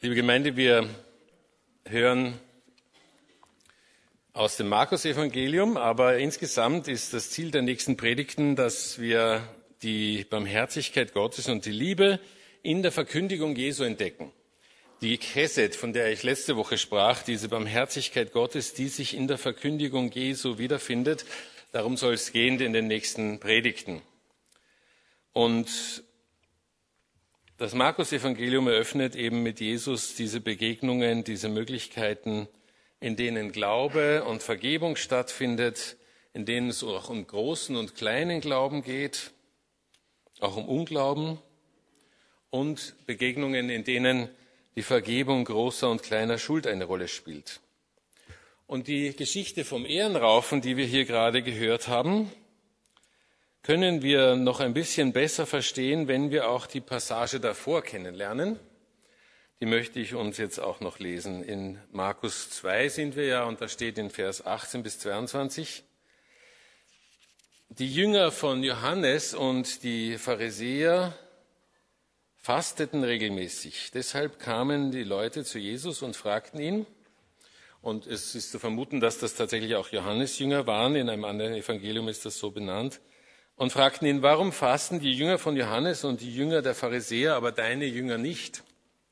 Liebe Gemeinde, wir hören aus dem Markus-Evangelium, aber insgesamt ist das Ziel der nächsten Predigten, dass wir die Barmherzigkeit Gottes und die Liebe in der Verkündigung Jesu entdecken. Die Chesed, von der ich letzte Woche sprach, diese Barmherzigkeit Gottes, die sich in der Verkündigung Jesu wiederfindet, darum soll es gehen in den nächsten Predigten. Und das Markus-Evangelium eröffnet eben mit Jesus diese Begegnungen, diese Möglichkeiten, in denen Glaube und Vergebung stattfindet, in denen es auch um großen und kleinen Glauben geht, auch um Unglauben und Begegnungen, in denen die Vergebung großer und kleiner Schuld eine Rolle spielt. Und die Geschichte vom Ehrenraufen, die wir hier gerade gehört haben, können wir noch ein bisschen besser verstehen, wenn wir auch die Passage davor kennenlernen. Die möchte ich uns jetzt auch noch lesen. In Markus 2 sind wir ja, und da steht in Vers 18 bis 22. Die Jünger von Johannes und die Pharisäer fasteten regelmäßig. Deshalb kamen die Leute zu Jesus und fragten ihn, und es ist zu vermuten, dass das tatsächlich auch Johannes-Jünger waren, in einem anderen Evangelium ist das so benannt, und fragten ihn, warum fasten die Jünger von Johannes und die Jünger der Pharisäer, aber deine Jünger nicht?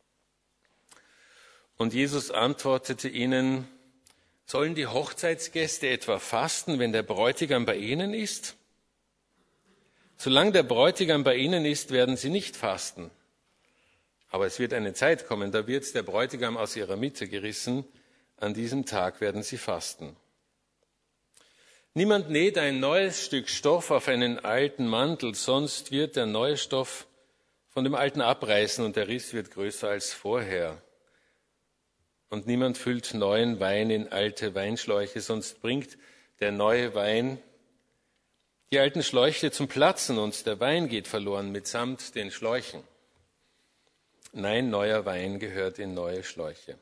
Und Jesus antwortete ihnen, sollen die Hochzeitsgäste etwa fasten, wenn der Bräutigam bei ihnen ist? Solange der Bräutigam bei ihnen ist, werden sie nicht fasten. Aber es wird eine Zeit kommen, da wird der Bräutigam aus ihrer Mitte gerissen. An diesem Tag werden sie fasten. Niemand näht ein neues Stück Stoff auf einen alten Mantel, sonst wird der neue Stoff von dem alten abreißen und der Riss wird größer als vorher. Und niemand füllt neuen Wein in alte Weinschläuche, sonst bringt der neue Wein die alten Schläuche zum Platzen und der Wein geht verloren mitsamt den Schläuchen. Nein, neuer Wein gehört in neue Schläuche.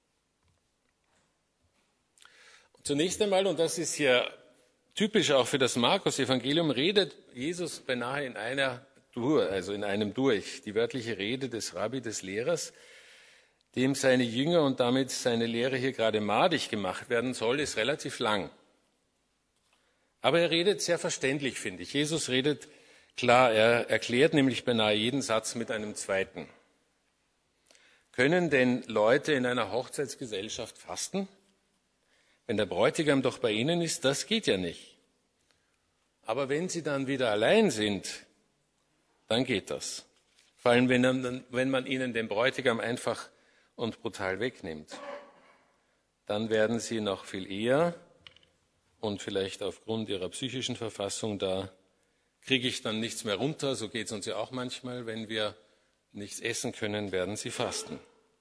Zunächst einmal, und das ist hier typisch auch für das Markus-Evangelium, redet Jesus beinahe in einem durch. Die wörtliche Rede des Rabbi, des Lehrers, dem seine Jünger und damit seine Lehre hier gerade madig gemacht werden soll, ist relativ lang. Aber er redet sehr verständlich, finde ich. Jesus redet klar, er erklärt nämlich beinahe jeden Satz mit einem zweiten. Können denn Leute in einer Hochzeitsgesellschaft fasten? Wenn der Bräutigam doch bei ihnen ist, das geht ja nicht. Aber wenn sie dann wieder allein sind, dann geht das. Vor allem, wenn man ihnen den Bräutigam einfach und brutal wegnimmt. Dann werden sie noch viel eher und vielleicht aufgrund ihrer psychischen Verfassung, da kriege ich dann nichts mehr runter, so geht es uns ja auch manchmal, wenn wir nichts essen können, werden sie fasten.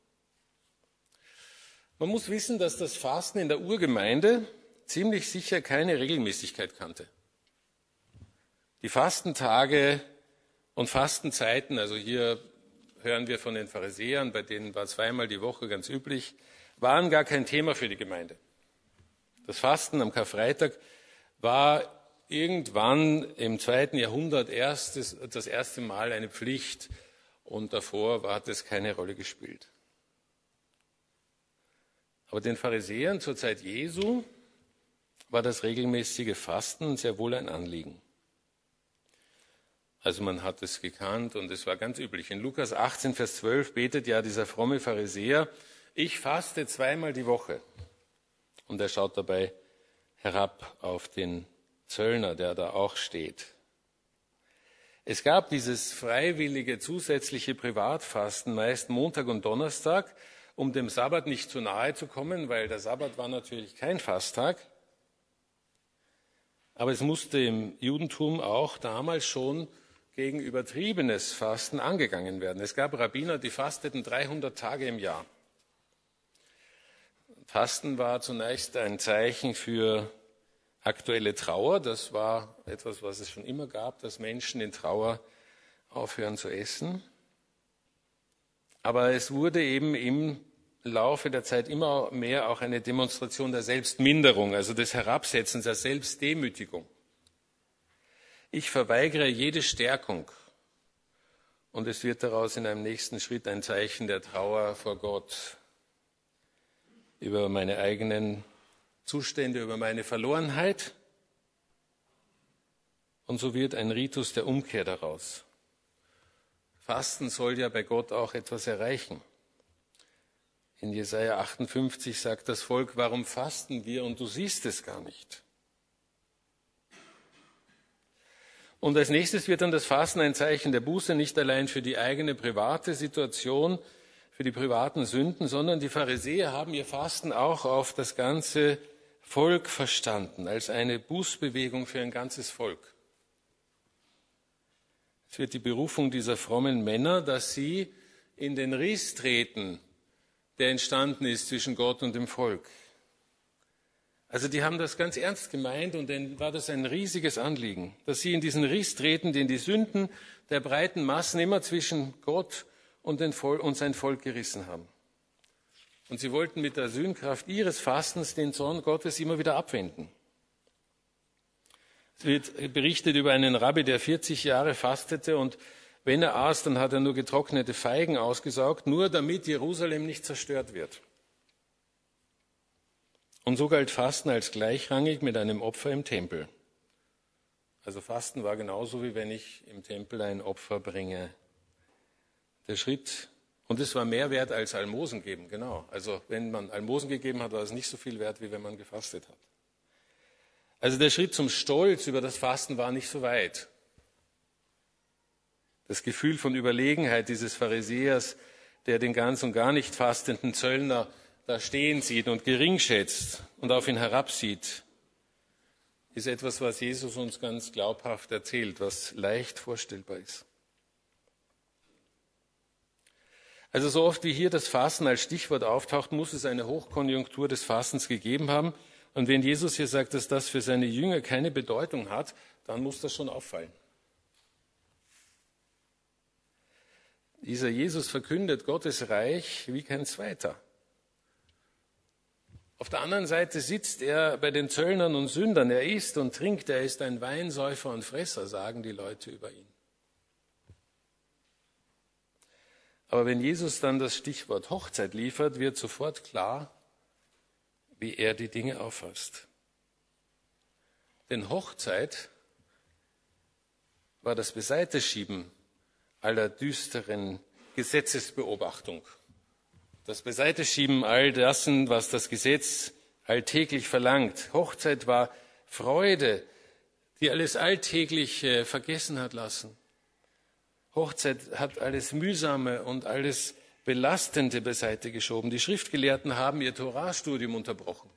Man muss wissen, dass das Fasten in der Urgemeinde ziemlich sicher keine Regelmäßigkeit kannte. Die Fastentage und Fastenzeiten, also hier hören wir von den Pharisäern, bei denen war zweimal die Woche ganz üblich, waren gar kein Thema für die Gemeinde. Das Fasten am Karfreitag war irgendwann im 2. Jahrhundert das erste Mal eine Pflicht und davor hat es keine Rolle gespielt. Aber den Pharisäern zur Zeit Jesu war das regelmäßige Fasten sehr wohl ein Anliegen. Also man hat es gekannt und es war ganz üblich. In Lukas 18, Vers 12 betet ja dieser fromme Pharisäer, ich faste 2-mal die Woche. Und er schaut dabei herab auf den Zöllner, der da auch steht. Es gab dieses freiwillige zusätzliche Privatfasten, meist Montag und Donnerstag, um dem Sabbat nicht zu nahe zu kommen, weil der Sabbat war natürlich kein Fasttag. Aber es musste im Judentum auch damals schon gegen übertriebenes Fasten angegangen werden. Es gab Rabbiner, die fasteten 300 Tage im Jahr. Fasten war zunächst ein Zeichen für aktuelle Trauer. Das war etwas, was es schon immer gab, dass Menschen in Trauer aufhören zu essen. Aber es wurde eben im Laufe der Zeit immer mehr auch eine Demonstration der Selbstminderung, also des Herabsetzens, der Selbstdemütigung. Ich verweigere jede Stärkung Und es wird daraus in einem nächsten Schritt ein Zeichen der Trauer vor Gott über meine eigenen Zustände, über meine Verlorenheit. Und so wird ein Ritus der Umkehr daraus. Fasten soll ja bei Gott auch etwas erreichen. In Jesaja 58 sagt das Volk, warum fasten wir und du siehst es gar nicht? Und als nächstes wird dann das Fasten ein Zeichen der Buße, nicht allein für die eigene private Situation, für die privaten Sünden, sondern die Pharisäer haben ihr Fasten auch auf das ganze Volk verstanden, als eine Bußbewegung für ein ganzes Volk. Es wird die Berufung dieser frommen Männer, dass sie in den Riss treten, der entstanden ist zwischen Gott und dem Volk. Also die haben das ganz ernst gemeint und dann war das ein riesiges Anliegen, dass sie in diesen Riss treten, den die Sünden der breiten Massen immer zwischen Gott und sein Volk gerissen haben. Und sie wollten mit der Sühnkraft ihres Fastens den Zorn Gottes immer wieder abwenden. Es wird berichtet über einen Rabbi, der 40 Jahre fastete und wenn er aß, dann hat er nur getrocknete Feigen ausgesaugt, nur damit Jerusalem nicht zerstört wird. Und so galt Fasten als gleichrangig mit einem Opfer im Tempel. Also Fasten war genauso, wie wenn ich im Tempel ein Opfer bringe. Der Schritt, und es war mehr wert als Almosen geben, genau. Also wenn man Almosen gegeben hat, war es nicht so viel wert, wie wenn man gefastet hat. Also der Schritt zum Stolz über das Fasten war nicht so weit. Das Gefühl von Überlegenheit dieses Pharisäers, der den ganz und gar nicht fastenden Zöllner da stehen sieht und gering schätzt und auf ihn herabsieht, ist etwas, was Jesus uns ganz glaubhaft erzählt, was leicht vorstellbar ist. Also so oft wie hier das Fasten als Stichwort auftaucht, muss es eine Hochkonjunktur des Fastens gegeben haben. Und wenn Jesus hier sagt, dass das für seine Jünger keine Bedeutung hat, dann muss das schon auffallen. Dieser Jesus verkündet Gottes Reich wie kein zweiter. Auf der anderen Seite sitzt er bei den Zöllnern und Sündern. Er isst und trinkt, er ist ein Weinsäufer und Fresser, sagen die Leute über ihn. Aber wenn Jesus dann das Stichwort Hochzeit liefert, wird sofort klar, wie er die Dinge auffasst. Denn Hochzeit war das Beiseiteschieben aller düsteren Gesetzesbeobachtung. Das Beiseiteschieben all dessen, was das Gesetz alltäglich verlangt. Hochzeit war Freude, die alles Alltägliche vergessen hat lassen. Hochzeit hat alles Mühsame und alles Belastende beiseite geschoben. Die Schriftgelehrten haben ihr Torastudium unterbrochen.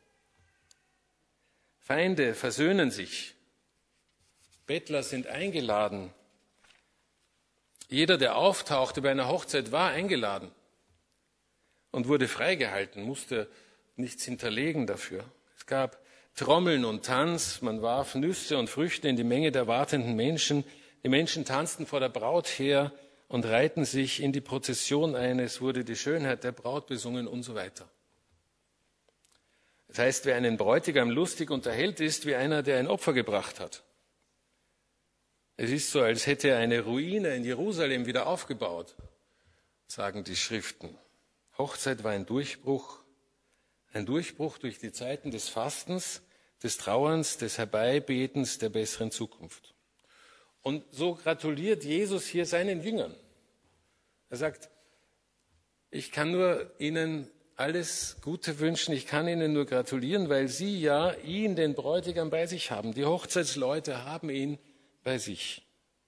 Feinde versöhnen sich. Bettler sind eingeladen. Jeder, der auftauchte bei einer Hochzeit, war eingeladen und wurde freigehalten, musste nichts hinterlegen dafür. Es gab Trommeln und Tanz, man warf Nüsse und Früchte in die Menge der wartenden Menschen. Die Menschen tanzten vor der Braut her und reihten sich in die Prozession ein. Es wurde die Schönheit der Braut besungen und so weiter. Das heißt, wer einen Bräutigam lustig unterhält, ist wie einer, der ein Opfer gebracht hat. Es ist so, als hätte er eine Ruine in Jerusalem wieder aufgebaut, sagen die Schriften. Hochzeit war ein Durchbruch durch die Zeiten des Fastens, des Trauerns, des Herbeibetens der besseren Zukunft. Und so gratuliert Jesus hier seinen Jüngern. Er sagt, ich kann nur Ihnen alles Gute wünschen, ich kann Ihnen nur gratulieren, weil Sie ja ihn, den Bräutigam, bei sich haben. Die Hochzeitsleute haben ihn bei sich.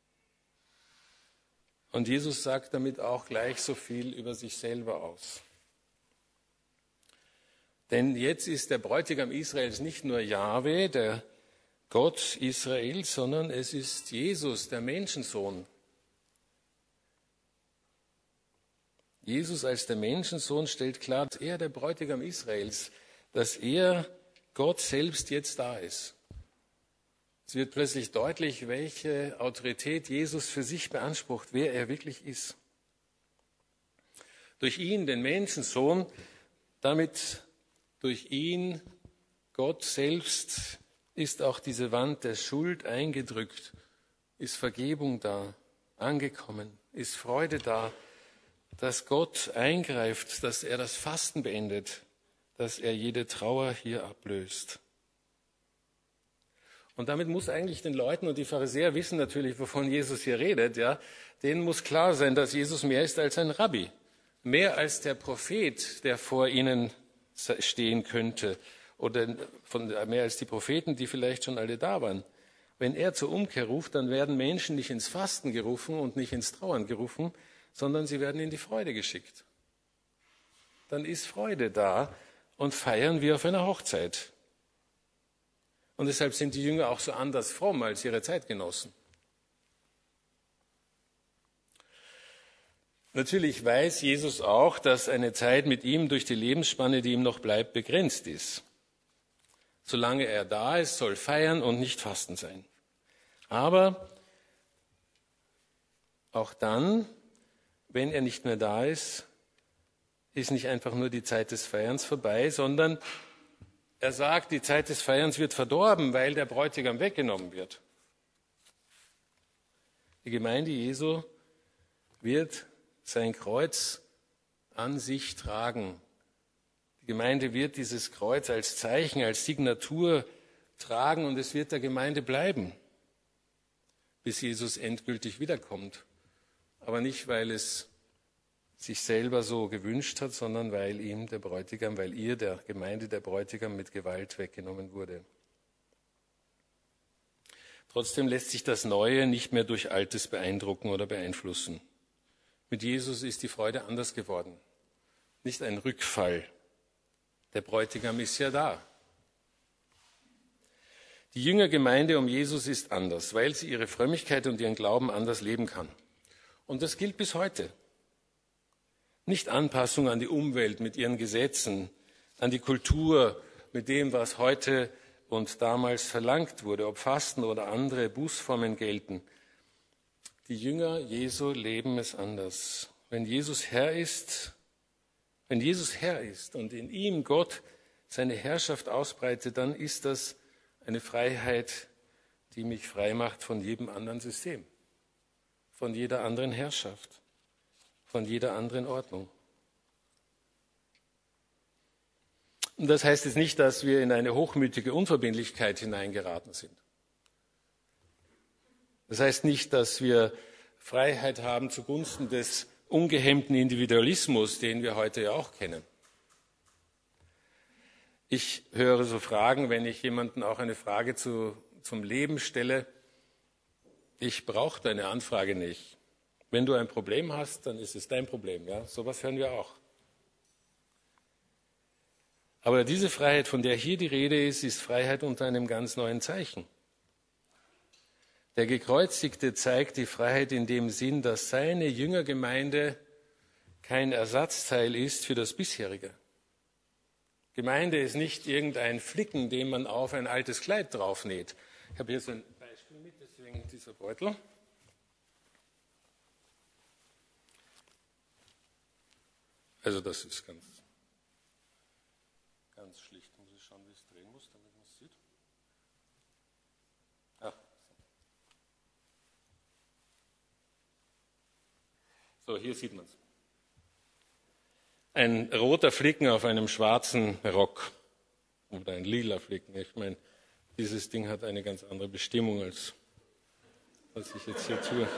Und Jesus sagt damit auch gleich so viel über sich selber aus. Denn jetzt ist der Bräutigam Israels nicht nur Jahwe, der Gott Israels, sondern es ist Jesus, der Menschensohn. Jesus als der Menschensohn stellt klar, dass er der Bräutigam Israels, dass er Gott selbst jetzt da ist. Es wird plötzlich deutlich, welche Autorität Jesus für sich beansprucht, wer er wirklich ist. Durch ihn, den Menschensohn, damit durch ihn, Gott selbst, ist auch diese Wand der Schuld eingedrückt, ist Vergebung da, angekommen. ist Freude da, dass Gott eingreift, dass er das Fasten beendet, dass er jede Trauer hier ablöst. Und damit muss eigentlich den Leuten, und die Pharisäer wissen natürlich, wovon Jesus hier redet, ja, denen muss klar sein, dass Jesus mehr ist als ein Rabbi, mehr als der Prophet, der vor ihnen stehen könnte, oder mehr als die Propheten, die vielleicht schon alle da waren. Wenn er zur Umkehr ruft, dann werden Menschen nicht ins Fasten gerufen und nicht ins Trauern gerufen, sondern sie werden in die Freude geschickt. Dann ist Freude da und feiern wie auf einer Hochzeit. Und deshalb sind die Jünger auch so anders fromm als ihre Zeitgenossen. Natürlich weiß Jesus auch, dass eine Zeit mit ihm durch die Lebensspanne, die ihm noch bleibt, begrenzt ist. Solange er da ist, soll feiern und nicht fasten sein. Aber auch dann, wenn er nicht mehr da ist, ist nicht einfach nur die Zeit des Feierns vorbei, sondern er sagt, die Zeit des Feierns wird verdorben, weil der Bräutigam weggenommen wird. Die Gemeinde Jesu wird sein Kreuz an sich tragen. Die Gemeinde wird dieses Kreuz als Zeichen, als Signatur tragen und es wird der Gemeinde bleiben, bis Jesus endgültig wiederkommt. Aber nicht, weil es sich selber so gewünscht hat, sondern weil ihm der Bräutigam, weil ihr, der Gemeinde, der Bräutigam mit Gewalt weggenommen wurde. Trotzdem lässt sich das Neue nicht mehr durch Altes beeindrucken oder beeinflussen. Mit Jesus ist die Freude anders geworden. Nicht ein Rückfall. Der Bräutigam ist ja da. Die Jüngergemeinde um Jesus ist anders, weil sie ihre Frömmigkeit und ihren Glauben anders leben kann. Und das gilt bis heute. Nicht Anpassung an die Umwelt mit ihren Gesetzen, an die Kultur, mit dem, was heute und damals verlangt wurde, ob Fasten oder andere Bußformen gelten. Die Jünger Jesu leben es anders. Wenn Jesus Herr ist und in ihm Gott seine Herrschaft ausbreitet, dann ist das eine Freiheit, die mich frei macht von jedem anderen System, von jeder anderen Herrschaft, von jeder anderen Ordnung. Und das heißt jetzt nicht, dass wir in eine hochmütige Unverbindlichkeit hineingeraten sind. Das heißt nicht, dass wir Freiheit haben zugunsten des ungehemmten Individualismus, den wir heute ja auch kennen. Ich höre so Fragen, wenn ich jemanden auch eine Frage zum Leben stelle. Ich brauche deine Anfrage nicht. Wenn du ein Problem hast, dann ist es dein Problem. Ja? Sowas hören wir auch. Aber diese Freiheit, von der hier die Rede ist, ist Freiheit unter einem ganz neuen Zeichen. Der Gekreuzigte zeigt die Freiheit in dem Sinn, dass seine Jüngergemeinde kein Ersatzteil ist für das bisherige. Gemeinde ist nicht irgendein Flicken, den man auf ein altes Kleid draufnäht. Ich habe hier so ein Beispiel mit, deswegen dieser Beutel. Also das ist ganz schlicht. Muss ich schauen, wie ich es drehen muss, damit man es sieht. So, hier sieht man es. Ein roter Flicken auf einem schwarzen Rock oder ein lila Flicken. Ich meine, dieses Ding hat eine ganz andere Bestimmung, als was ich jetzt hier tue.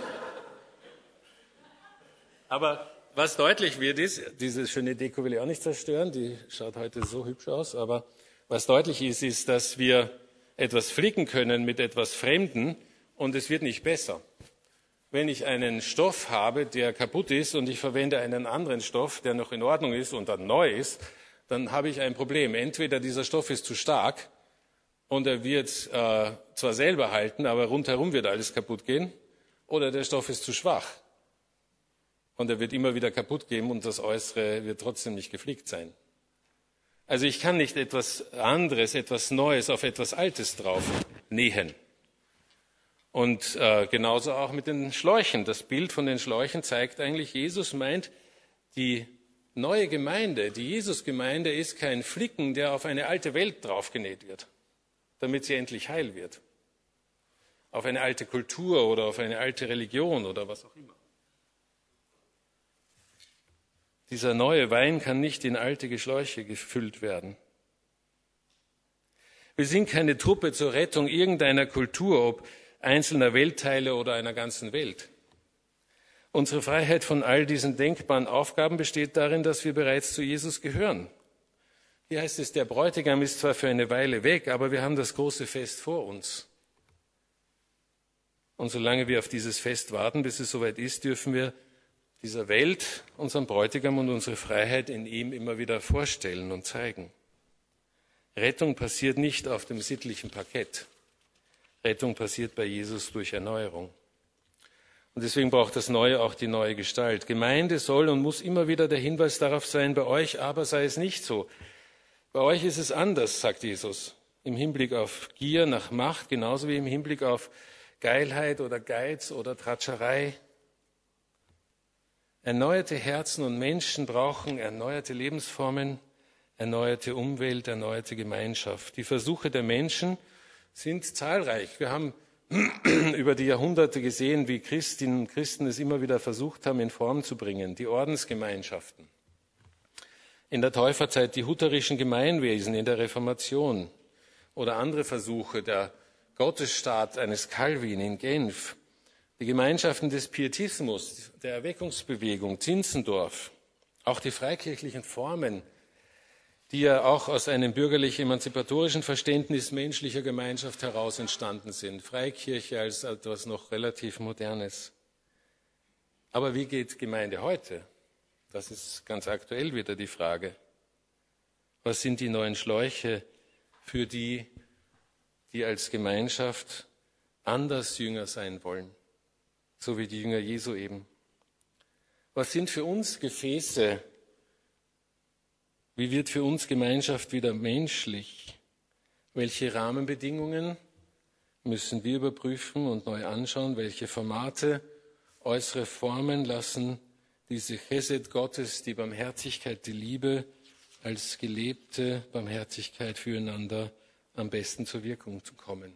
Aber was deutlich wird ist, diese schöne Deko will ich auch nicht zerstören, die schaut heute so hübsch aus, aber was deutlich ist, dass wir etwas flicken können mit etwas Fremden und es wird nicht besser. Wenn ich einen Stoff habe, der kaputt ist und ich verwende einen anderen Stoff, der noch in Ordnung ist und dann neu ist, dann habe ich ein Problem. Entweder dieser Stoff ist zu stark und er wird zwar selber halten, aber rundherum wird alles kaputt gehen, oder der Stoff ist zu schwach und er wird immer wieder kaputt gehen und das Äußere wird trotzdem nicht geflickt sein. Also ich kann nicht etwas anderes, etwas Neues auf etwas Altes drauf nähen. Und genauso auch mit den Schläuchen. Das Bild von den Schläuchen zeigt eigentlich, Jesus meint, die neue Gemeinde, die Jesusgemeinde ist kein Flicken, der auf eine alte Welt draufgenäht wird, damit sie endlich heil wird. Auf eine alte Kultur oder auf eine alte Religion oder was auch immer. Dieser neue Wein kann nicht in alte Geschläuche gefüllt werden. Wir sind keine Truppe zur Rettung irgendeiner Kultur, ob einzelner Weltteile oder einer ganzen Welt. Unsere Freiheit von all diesen denkbaren Aufgaben besteht darin, dass wir bereits zu Jesus gehören. Hier heißt es, der Bräutigam ist zwar für eine Weile weg, aber wir haben das große Fest vor uns. Und solange wir auf dieses Fest warten, bis es soweit ist, dürfen wir dieser Welt unseren Bräutigam und unsere Freiheit in ihm immer wieder vorstellen und zeigen. Rettung passiert nicht auf dem sittlichen Parkett. Rettung passiert bei Jesus durch Erneuerung. Und deswegen braucht das Neue auch die neue Gestalt. Gemeinde soll und muss immer wieder der Hinweis darauf sein, bei euch aber sei es nicht so. Bei euch ist es anders, sagt Jesus, im Hinblick auf Gier nach Macht, genauso wie im Hinblick auf Geilheit oder Geiz oder Tratscherei. Erneuerte Herzen und Menschen brauchen erneuerte Lebensformen, erneuerte Umwelt, erneuerte Gemeinschaft. Die Versuche der Menschen sind zahlreich. Wir haben über die Jahrhunderte gesehen, wie Christinnen und Christen es immer wieder versucht haben, in Form zu bringen. Die Ordensgemeinschaften. In der Täuferzeit die hutterischen Gemeinwesen in der Reformation oder andere Versuche, der Gottesstaat eines Calvin in Genf, die Gemeinschaften des Pietismus, der Erweckungsbewegung, Zinzendorf, auch die freikirchlichen Formen, die ja auch aus einem bürgerlich-emanzipatorischen Verständnis menschlicher Gemeinschaft heraus entstanden sind. Freikirche als etwas noch relativ Modernes. Aber wie geht Gemeinde heute? Das ist ganz aktuell wieder die Frage. Was sind die neuen Schläuche für die, die als Gemeinschaft anders Jünger sein wollen? So wie die Jünger Jesu eben. Was sind für uns Gefäße? Wie wird für uns Gemeinschaft wieder menschlich? Welche Rahmenbedingungen müssen wir überprüfen und neu anschauen? Welche Formate, äußere Formen lassen diese Chesed Gottes, die Barmherzigkeit, die Liebe als gelebte Barmherzigkeit füreinander am besten zur Wirkung zu kommen?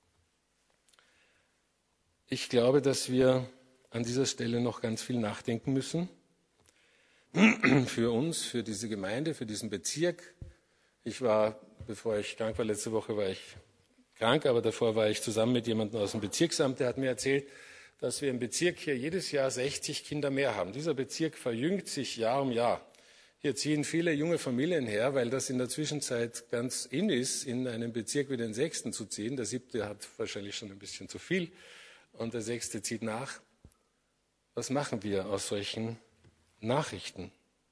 Ich glaube, dass wir an dieser Stelle noch ganz viel nachdenken müssen. Für uns, für diese Gemeinde, für diesen Bezirk. Ich war, bevor ich krank war, letzte Woche war ich krank, aber davor war ich zusammen mit jemandem aus dem Bezirksamt, der hat mir erzählt, dass wir im Bezirk hier jedes Jahr 60 Kinder mehr haben. Dieser Bezirk verjüngt sich Jahr um Jahr. Hier ziehen viele junge Familien her, weil das in der Zwischenzeit ganz in ist, in einen Bezirk wie den 6. zu ziehen. Der 7. hat wahrscheinlich schon ein bisschen zu viel und der 6. zieht nach. Was machen wir aus solchen Nachrichten?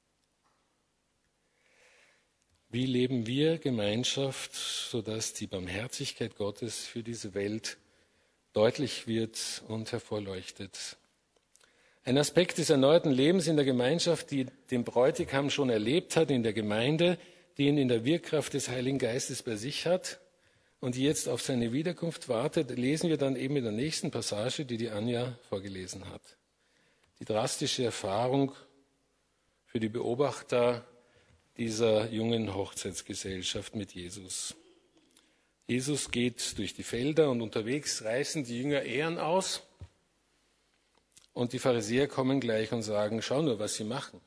Wie leben wir Gemeinschaft, sodass die Barmherzigkeit Gottes für diese Welt deutlich wird und hervorleuchtet? Ein Aspekt des erneuten Lebens in der Gemeinschaft, die den Bräutigam schon erlebt hat in der Gemeinde, die ihn in der Wirkkraft des Heiligen Geistes bei sich hat und die jetzt auf seine Wiederkunft wartet, lesen wir dann eben in der nächsten Passage, die Anja vorgelesen hat. Die drastische Erfahrung für die Beobachter dieser jungen Hochzeitsgesellschaft mit Jesus. Jesus geht durch die Felder und unterwegs reißen die Jünger Ähren aus und die Pharisäer kommen gleich und sagen, schau nur, was sie machen.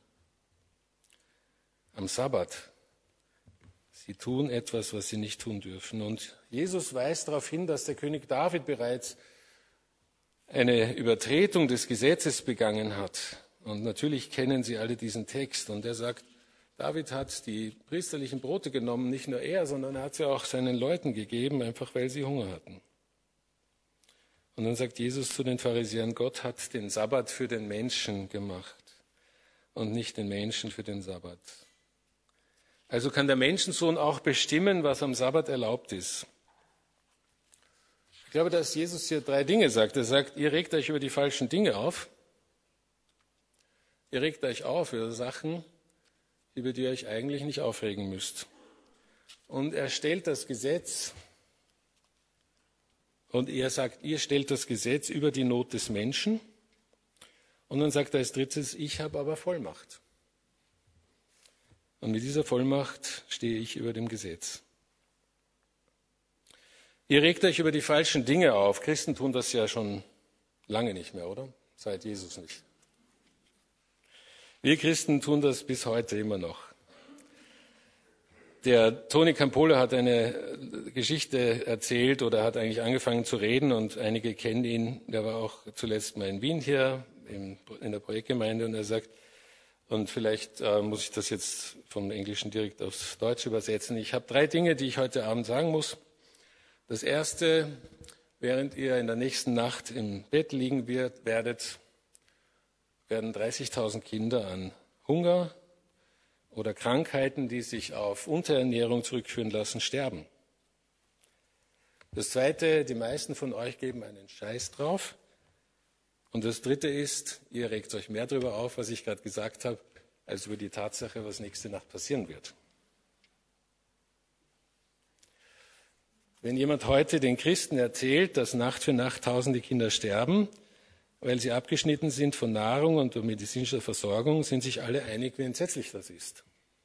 Am Sabbat. Sie tun etwas, was sie nicht tun dürfen. Und Jesus weist darauf hin, dass der König David bereits eine Übertretung des Gesetzes begangen hat. Und natürlich kennen Sie alle diesen Text. Und er sagt, David hat die priesterlichen Brote genommen, nicht nur er, sondern er hat sie auch seinen Leuten gegeben, einfach weil sie Hunger hatten. Und dann sagt Jesus zu den Pharisäern, Gott hat den Sabbat für den Menschen gemacht und nicht den Menschen für den Sabbat. Also kann der Menschensohn auch bestimmen, was am Sabbat erlaubt ist. Ich glaube, dass Jesus hier 3 Dinge sagt. Er sagt, ihr regt euch über die falschen Dinge auf. Ihr regt euch auf über Sachen, über die ihr euch eigentlich nicht aufregen müsst. Und er stellt das Gesetz, und er sagt, ihr stellt das Gesetz über die Not des Menschen. Und dann sagt er als drittes, ich habe aber Vollmacht. Und mit dieser Vollmacht stehe ich über dem Gesetz. Ihr regt euch über die falschen Dinge auf. Christen tun das ja schon lange nicht mehr, oder? Seit Jesus nicht. Wir Christen tun das bis heute immer noch. Der Tony Campolo hat eine Geschichte erzählt oder hat eigentlich angefangen zu reden und einige kennen ihn. Der war auch zuletzt mal in Wien hier in der Projektgemeinde und er sagt, und vielleicht muss ich das jetzt vom Englischen direkt aufs Deutsche übersetzen. Ich habe 3 Dinge, die ich heute Abend sagen muss. Das erste, während ihr in der nächsten Nacht im Bett liegen werdet, werden 30.000 Kinder an Hunger oder Krankheiten, die sich auf Unterernährung zurückführen lassen, sterben. Das zweite, die meisten von euch geben einen Scheiß drauf. Und das dritte ist, ihr regt euch mehr darüber auf, was ich gerade gesagt habe, als über die Tatsache, was nächste Nacht passieren wird. Wenn jemand heute den Christen erzählt, dass Nacht für Nacht tausende Kinder sterben, weil sie abgeschnitten sind von Nahrung und medizinischer Versorgung, sind sich alle einig, wie entsetzlich das ist.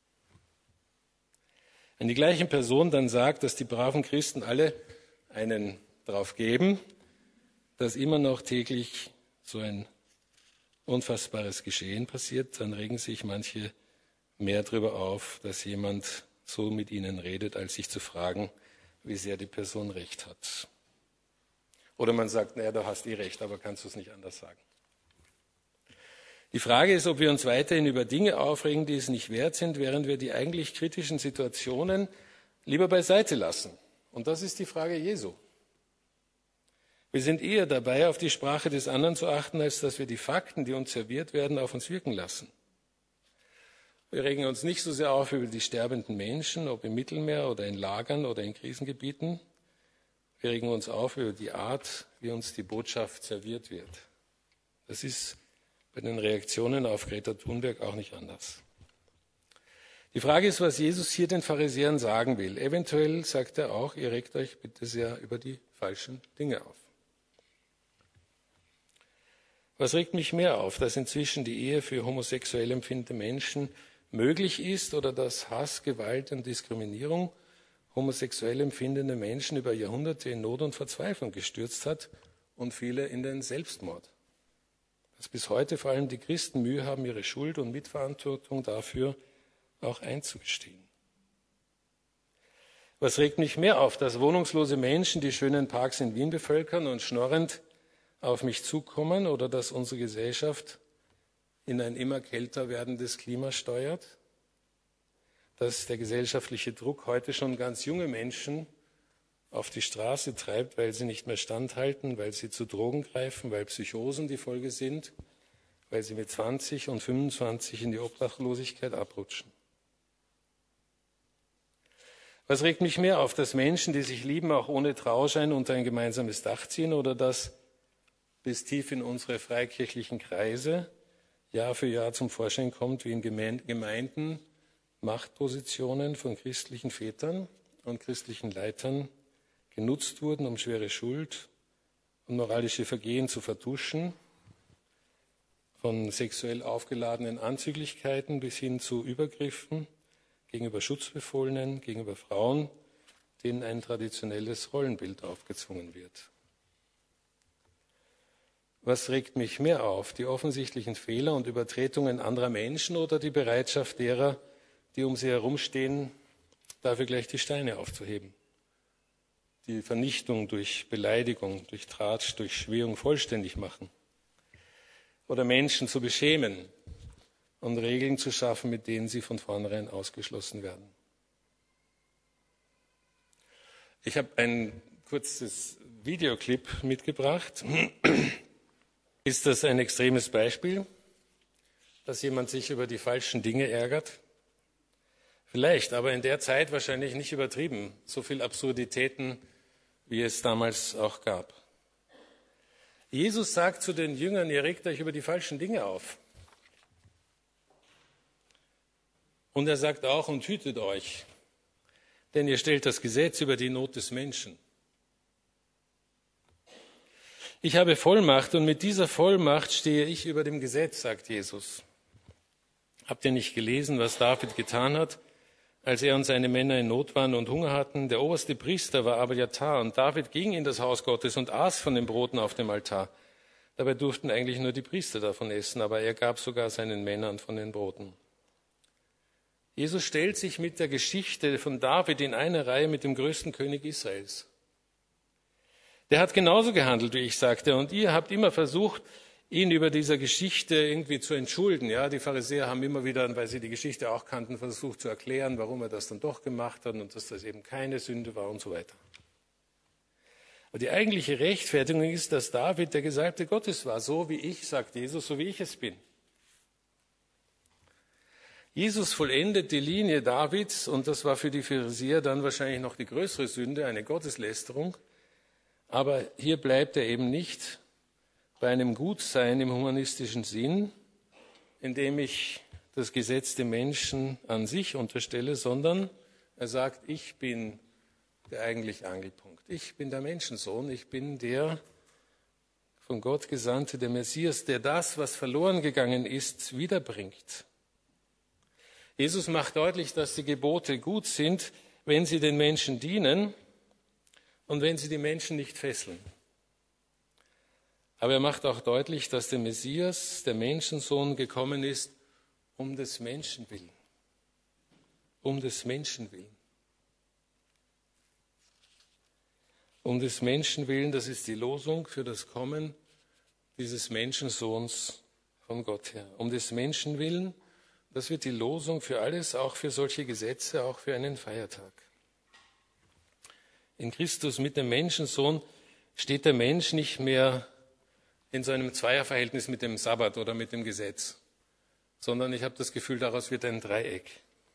Wenn die gleiche Person dann sagt, dass die braven Christen alle einen drauf geben, dass immer noch täglich so ein unfassbares Geschehen passiert, dann regen sich manche mehr darüber auf, dass jemand so mit ihnen redet, als sich zu fragen, wie sehr die Person recht hat. Oder man sagt, naja, du hast recht, aber kannst du es nicht anders sagen. Die Frage ist, ob wir uns weiterhin über Dinge aufregen, die es nicht wert sind, während wir die eigentlich kritischen Situationen lieber beiseite lassen. Und das ist die Frage Jesu. Wir sind eher dabei, auf die Sprache des anderen zu achten, als dass wir die Fakten, die uns serviert werden, auf uns wirken lassen. Wir regen uns nicht so sehr auf über die sterbenden Menschen, ob im Mittelmeer oder in Lagern oder in Krisengebieten. Wir regen uns auf über die Art, wie uns die Botschaft serviert wird. Das ist bei den Reaktionen auf Greta Thunberg auch nicht anders. Die Frage ist, was Jesus hier den Pharisäern sagen will. Eventuell sagt er auch, ihr regt euch bitte sehr über die falschen Dinge auf. Was regt mich mehr auf, dass inzwischen die Ehe für homosexuell empfindende Menschen möglich ist oder dass Hass, Gewalt und Diskriminierung homosexuell empfindende Menschen über Jahrhunderte in Not und Verzweiflung gestürzt hat und viele in den Selbstmord. Dass bis heute vor allem die Christen Mühe haben, ihre Schuld und Mitverantwortung dafür auch einzugestehen. Was regt mich mehr auf, dass wohnungslose Menschen die schönen Parks in Wien bevölkern und schnorrend auf mich zukommen oder dass unsere Gesellschaft in ein immer kälter werdendes Klima steuert? Dass der gesellschaftliche Druck heute schon ganz junge Menschen auf die Straße treibt, weil sie nicht mehr standhalten, weil sie zu Drogen greifen, weil Psychosen die Folge sind, weil sie mit 20 und 25 in die Obdachlosigkeit abrutschen. Was regt mich mehr auf, dass Menschen, die sich lieben, auch ohne Trauschein unter ein gemeinsames Dach ziehen oder dass bis tief in unsere freikirchlichen Kreise Jahr für Jahr zum Vorschein kommt, wie in Gemeinden Machtpositionen von christlichen Vätern und christlichen Leitern genutzt wurden, um schwere Schuld und moralische Vergehen zu vertuschen, von sexuell aufgeladenen Anzüglichkeiten bis hin zu Übergriffen gegenüber Schutzbefohlenen, gegenüber Frauen, denen ein traditionelles Rollenbild aufgezwungen wird. Was regt mich mehr auf, die offensichtlichen Fehler und Übertretungen anderer Menschen oder die Bereitschaft derer, die um sie herumstehen, dafür gleich die Steine aufzuheben? Die Vernichtung durch Beleidigung, durch Tratsch, durch Schmähung vollständig machen? Oder Menschen zu beschämen und Regeln zu schaffen, mit denen sie von vornherein ausgeschlossen werden? Ich habe ein kurzes Videoclip mitgebracht. Ist das ein extremes Beispiel, dass jemand sich über die falschen Dinge ärgert? Vielleicht, aber in der Zeit wahrscheinlich nicht übertrieben. So viel Absurditäten, wie es damals auch gab. Jesus sagt zu den Jüngern, ihr regt euch über die falschen Dinge auf. Und er sagt auch, und hütet euch, denn ihr stellt das Gesetz über die Not des Menschen. Ich habe Vollmacht und mit dieser Vollmacht stehe ich über dem Gesetz, sagt Jesus. Habt ihr nicht gelesen, was David getan hat, als er und seine Männer in Not waren und Hunger hatten? Der oberste Priester war Abiathar und David ging in das Haus Gottes und aß von den Broten auf dem Altar. Dabei durften eigentlich nur die Priester davon essen, aber er gab sogar seinen Männern von den Broten. Jesus stellt sich mit der Geschichte von David in eine Reihe mit dem größten König Israels. Der hat genauso gehandelt, wie ich sagte, und ihr habt immer versucht, ihn über dieser Geschichte irgendwie zu entschulden. Ja, die Pharisäer haben immer wieder, weil sie die Geschichte auch kannten, versucht zu erklären, warum er das dann doch gemacht hat und dass das eben keine Sünde war und so weiter. Aber die eigentliche Rechtfertigung ist, dass David der Gesalbte Gottes war, so wie ich, sagt Jesus, so wie ich es bin. Jesus vollendet die Linie Davids und das war für die Pharisäer dann wahrscheinlich noch die größere Sünde, eine Gotteslästerung. Aber hier bleibt er eben nicht bei einem Gutsein im humanistischen Sinn, indem ich das Gesetz dem Menschen an sich unterstelle, sondern er sagt, ich bin der eigentliche Angelpunkt. Ich bin der Menschensohn, ich bin der von Gott Gesandte, der Messias, der das, was verloren gegangen ist, wiederbringt. Jesus macht deutlich, dass die Gebote gut sind, wenn sie den Menschen dienen und wenn sie die Menschen nicht fesseln. Aber er macht auch deutlich, dass der Messias, der Menschensohn, gekommen ist, um des Menschen willen. Um des Menschen willen. Um des Menschen willen, das ist die Losung für das Kommen dieses Menschensohns von Gott her. Um des Menschen willen, das wird die Losung für alles, auch für solche Gesetze, auch für einen Feiertag. In Christus mit dem Menschensohn steht der Mensch nicht mehr in so einem Zweierverhältnis mit dem Sabbat oder mit dem Gesetz, sondern ich habe das Gefühl, daraus wird ein Dreieck.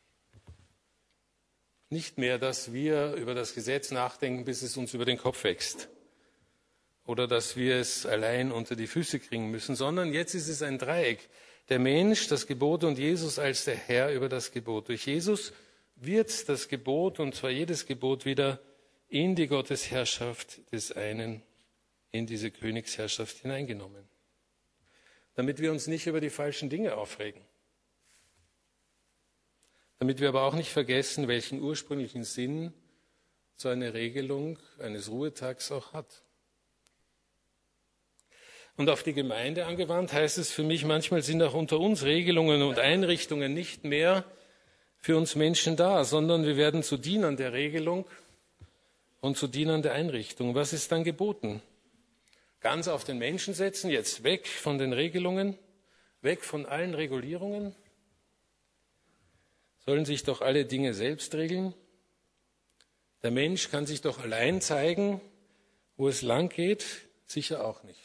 Nicht mehr, dass wir über das Gesetz nachdenken, bis es uns über den Kopf wächst oder dass wir es allein unter die Füße kriegen müssen, sondern jetzt ist es ein Dreieck. Der Mensch, das Gebot und Jesus als der Herr über das Gebot. Durch Jesus wird das Gebot, und zwar jedes Gebot, wieder in die Gottesherrschaft des einen, in diese Königsherrschaft hineingenommen. Damit wir uns nicht über die falschen Dinge aufregen. Damit wir aber auch nicht vergessen, welchen ursprünglichen Sinn so eine Regelung eines Ruhetags auch hat. Und auf die Gemeinde angewandt heißt es für mich, manchmal sind auch unter uns Regelungen und Einrichtungen nicht mehr für uns Menschen da, sondern wir werden zu Dienern der Regelung und zu Dienern der Einrichtung. Was ist dann geboten? Ganz auf den Menschen setzen, jetzt weg von den Regelungen, weg von allen Regulierungen? Sollen sich doch alle Dinge selbst regeln? Der Mensch kann sich doch allein zeigen, wo es lang geht? Sicher auch nicht.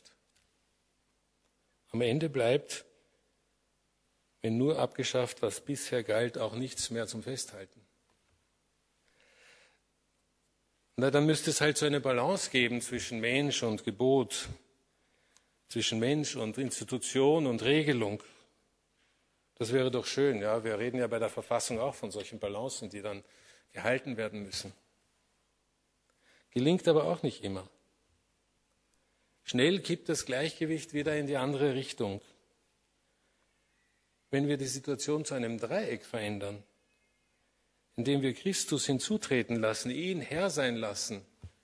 Am Ende bleibt, wenn nur abgeschafft, was bisher galt, auch nichts mehr zum Festhalten. Na, dann müsste es halt so eine Balance geben zwischen Mensch und Gebot, zwischen Mensch und Institution und Regelung. Das wäre doch schön, ja. Wir reden ja bei der Verfassung auch von solchen Balancen, die dann gehalten werden müssen. Gelingt aber auch nicht immer. Schnell kippt das Gleichgewicht wieder in die andere Richtung. Wenn wir die Situation zu einem Dreieck verändern, indem wir Christus hinzutreten lassen, ihn Herr sein lassen,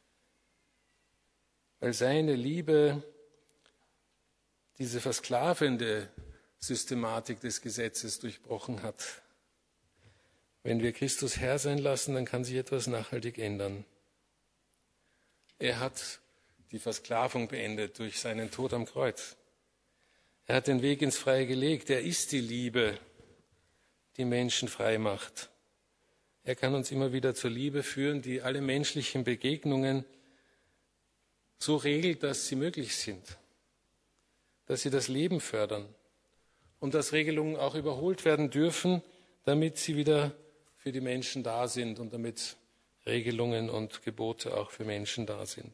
weil seine Liebe diese versklavende Systematik des Gesetzes durchbrochen hat. Wenn wir Christus Herr sein lassen, dann kann sich etwas nachhaltig ändern. Er hat die Versklavung beendet durch seinen Tod am Kreuz. Er hat den Weg ins Freie gelegt. Er ist die Liebe, die Menschen frei macht. Er kann uns immer wieder zur Liebe führen, die alle menschlichen Begegnungen so regelt, dass sie möglich sind, dass sie das Leben fördern und dass Regelungen auch überholt werden dürfen, damit sie wieder für die Menschen da sind und damit Regelungen und Gebote auch für Menschen da sind.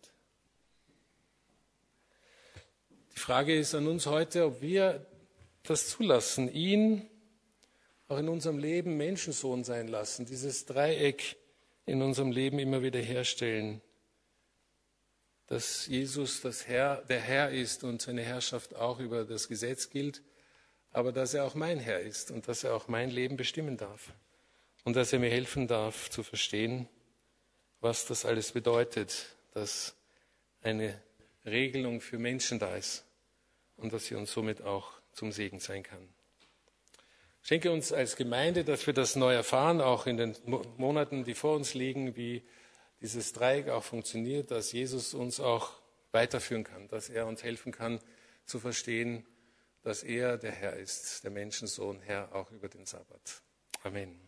Die Frage ist an uns heute, ob wir das zulassen, ihn auch in unserem Leben Menschensohn sein lassen, dieses Dreieck in unserem Leben immer wieder herstellen, dass Jesus der Herr ist und seine Herrschaft auch über das Gesetz gilt, aber dass er auch mein Herr ist und dass er auch mein Leben bestimmen darf und dass er mir helfen darf zu verstehen, was das alles bedeutet, dass eine Regelung für Menschen da ist und dass sie uns somit auch zum Segen sein kann. Schenke uns als Gemeinde, dass wir das neu erfahren, auch in den Monaten, die vor uns liegen, wie dieses Dreieck auch funktioniert, dass Jesus uns auch weiterführen kann, dass er uns helfen kann zu verstehen, dass er der Herr ist, der Menschensohn, Herr auch über den Sabbat. Amen.